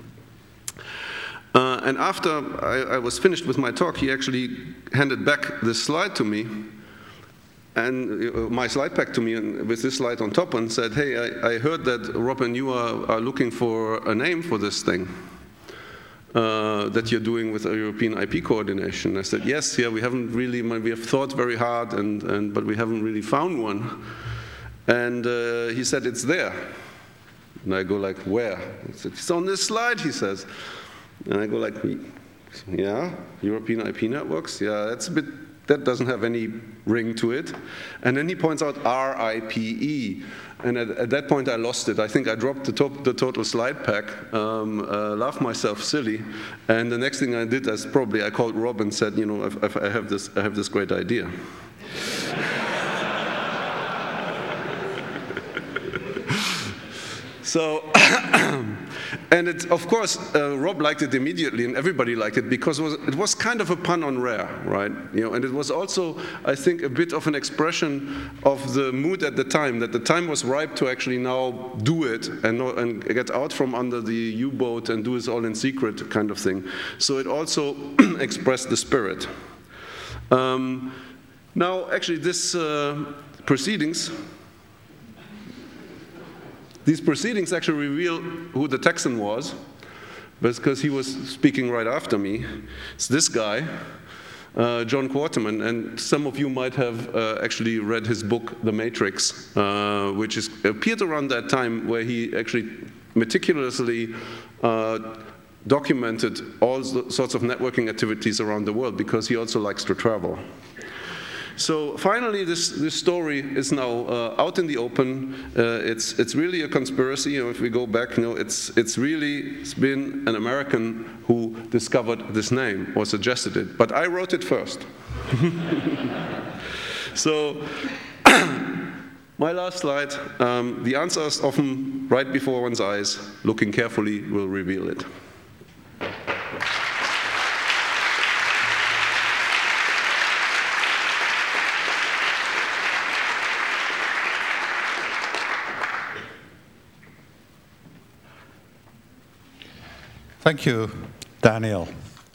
[SPEAKER 5] And after I was finished with my talk, he actually handed back this slide to me, and my slide pack to me, and with this slide on top, and said, hey, I heard that Rob and you are looking for a name for this thing that you're doing with a European IP coordination. I said, yes, yeah, we have thought very hard, but we haven't really found one. And he said, it's there. And I go like, where? He said, it's on this slide, he says. And I go like, yeah, European IP networks, yeah, that doesn't have any ring to it. And then he points out RIPE. And at that point I lost it. I think I dropped the total slide pack, laughed myself silly. And the next thing I did is I called Rob and said, I have this great idea. So, and of course, Rob liked it immediately, and everybody liked it, because it was kind of a pun on rare, right? And it was also, I think, a bit of an expression of the mood at the time, that the time was ripe to actually now do it and get out from under the U-boat and do this all in secret kind of thing. So it also expressed the spirit. Now, actually, these proceedings actually reveal who the Texan was, because he was speaking right after me. It's this guy, John Quarterman, and some of you might have actually read his book, The Matrix, which appeared around that time, where he actually meticulously documented all sorts of networking activities around the world, because he also likes to travel. So finally, this story is now out in the open. It's really a conspiracy. If we go back, it's been an American who discovered this name or suggested it. But I wrote it first. So my last slide. The answer is often right before one's eyes. Looking carefully will reveal it.
[SPEAKER 3] Thank you, Daniel.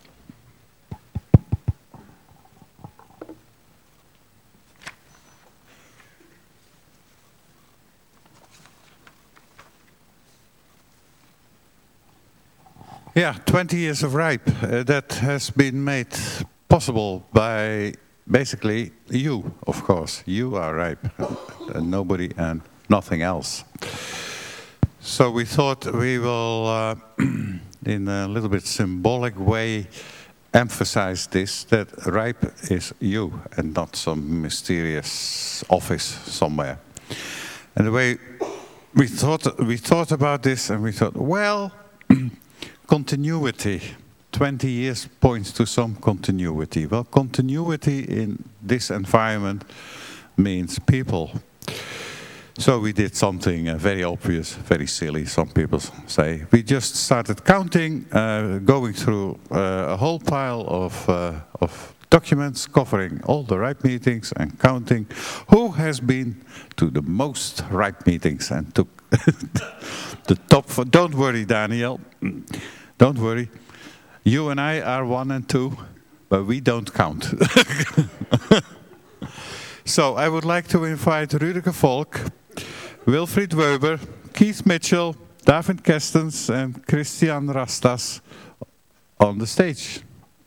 [SPEAKER 3] Yeah, 20 years of RIPE. That has been made possible by basically you, of course. You are RIPE, and nobody and nothing else. So we thought we will, in a little bit symbolic way, emphasize this, that RIPE is you and not some mysterious office somewhere. And the way we thought about this, and we thought, well, continuity. 20 years points to some continuity. Well, continuity in this environment means people. So we did something very obvious, very silly, some people say. We just started counting, going through a whole pile of documents covering all the RIPE meetings and counting who has been to the most RIPE meetings and took the top. Don't worry, Daniel. Don't worry. You and I are 1 and 2, but we don't count. So I would like to invite Rudiger Volk, Wilfried Weber, Keith Mitchell, David Kestens and Christian Rastas on the stage.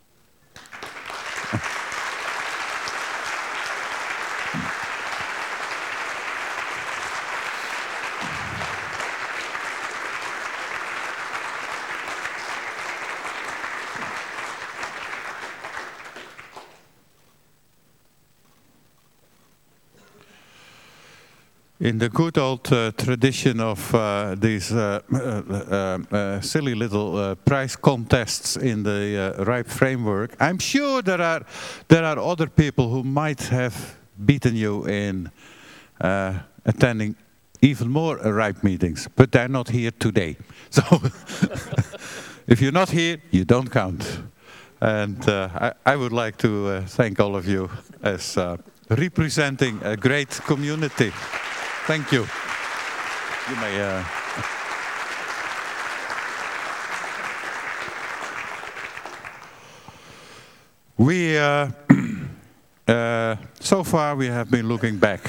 [SPEAKER 3] In the good old tradition of these silly little prize contests in the RIPE framework, I'm sure there are other people who might have beaten you in attending even more RIPE meetings, but they're not here today. So if you're not here, you don't count. And I would like to thank all of you as representing a great community. Thank you. You may. So far we have been looking back,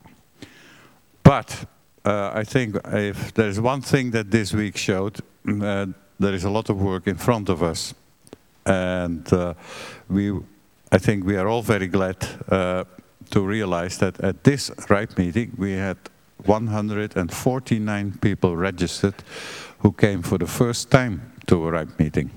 [SPEAKER 3] but I think if there's one thing that this week showed, there is a lot of work in front of us, and I think we are all very glad to realize that at this RIPE meeting we had 149 people registered who came for the first time to a RIPE meeting.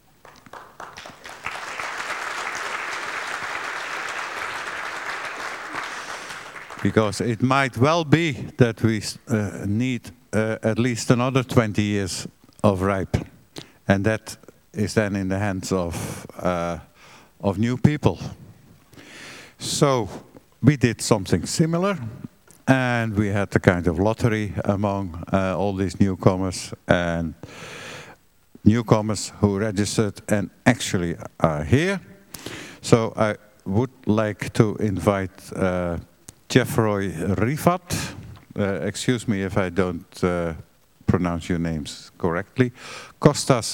[SPEAKER 3] Because it might well be that we need at least another 20 years of RIPE, and that is then in the hands of new people. So we did something similar, and we had a kind of lottery among all these newcomers, and newcomers who registered and actually are here. So I would like to invite Jeffroy Rifat, excuse me if I don't pronounce your names correctly, Kostas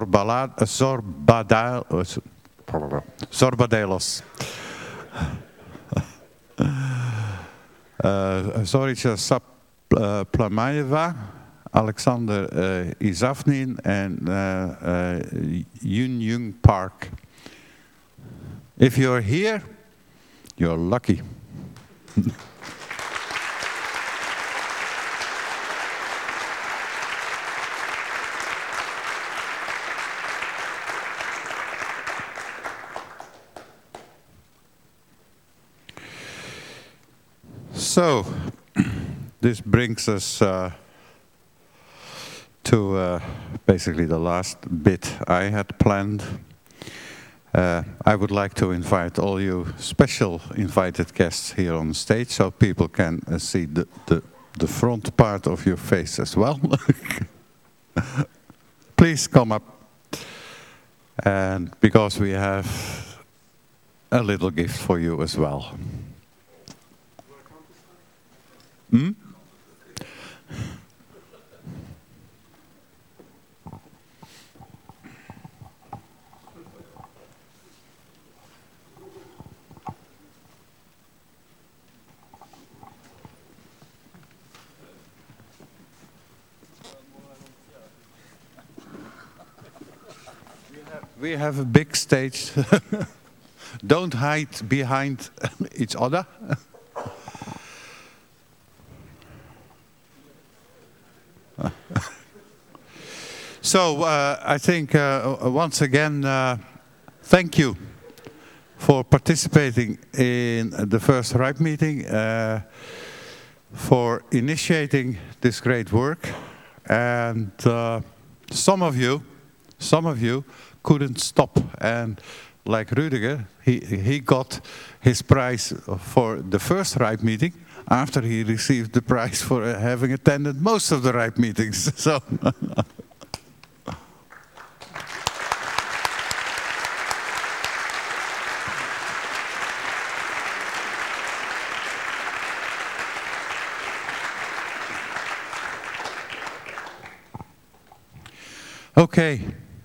[SPEAKER 3] Zorbadelos, Zorica Saplamaeva, Alexander Izavnin, and Yun Yung Park. If you're here, you're lucky. So, this brings us to basically the last bit I had planned. I would like to invite all you special invited guests here on stage so people can see the front part of your face as well. Please come up, and because we have a little gift for you as well. Hmm? We have a big stage. Don't hide behind each other. So I think once again, thank you for participating in the first RIPE meeting, for initiating this great work, and some of you couldn't stop, and like Rudiger, he got his prize for the first RIPE meeting. after he received the prize for having attended most of the RIPE meetings. So. Okay.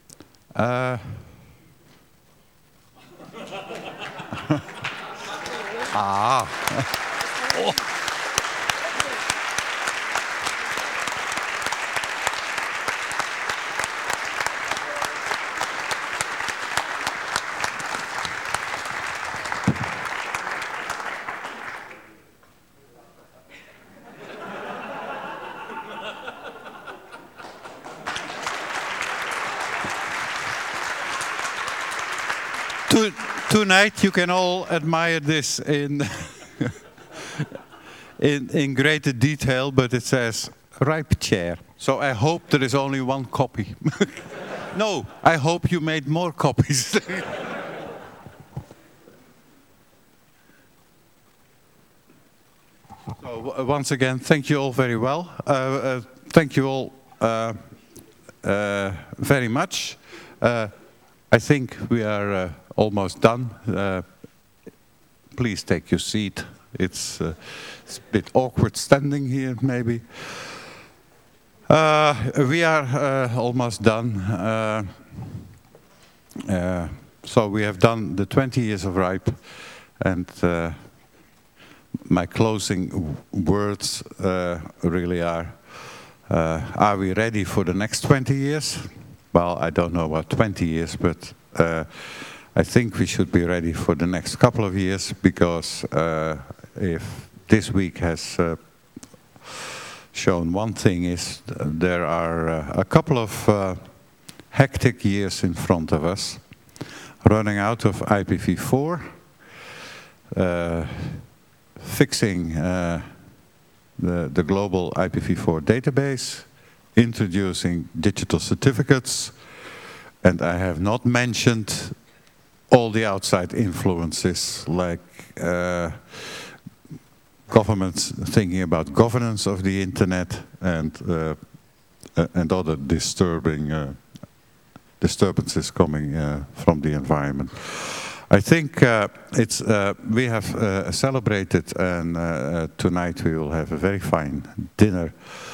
[SPEAKER 3] Tonight you can all admire this in in greater detail, but it says RIPE chair. So I hope there is only one copy. No, I hope you made more copies. So once again, thank you all very well. Thank you all very much. I think we are almost done. Please take your seat. It's a bit awkward standing here, maybe. We are almost done. So we have done the 20 years of RIPE, and my closing words really are we ready for the next 20 years? Well, I don't know about 20 years, but I think we should be ready for the next couple of years, because if this week has shown one thing, is there are a couple of hectic years in front of us, running out of IPv4, fixing the global IPv4 database, introducing digital certificates, and I have not mentioned all the outside influences, like governments thinking about governance of the internet and other disturbances coming from the environment. I think we have celebrated, and tonight we will have a very fine dinner.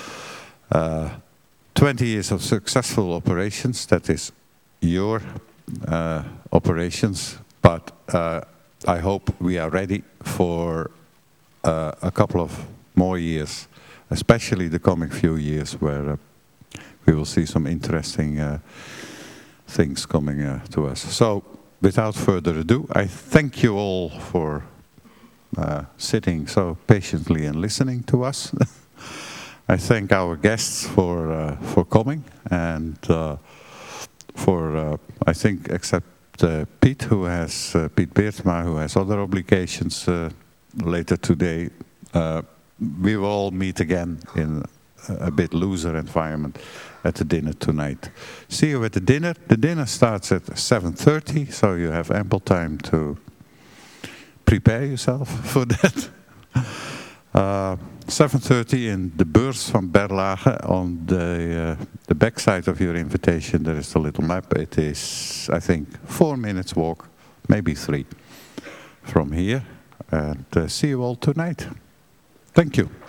[SPEAKER 3] 20 years of successful operations, that is your operations, but I hope we are ready for a couple of more years, especially the coming few years, where we will see some interesting things coming to us. So, without further ado, I thank you all for sitting so patiently and listening to us. I thank our guests for coming, and I think, except Piet, Piet Beertsma, who has other obligations later today, we will all meet again in a bit looser environment at the dinner tonight. See you at the dinner. The dinner starts at 7:30, so you have ample time to prepare yourself for that. 7:30 in the Beurs van Berlage. On the back side of your invitation there is the little map. It is, I think, 4 minutes walk, maybe 3 from here. And see you all tonight. Thank you.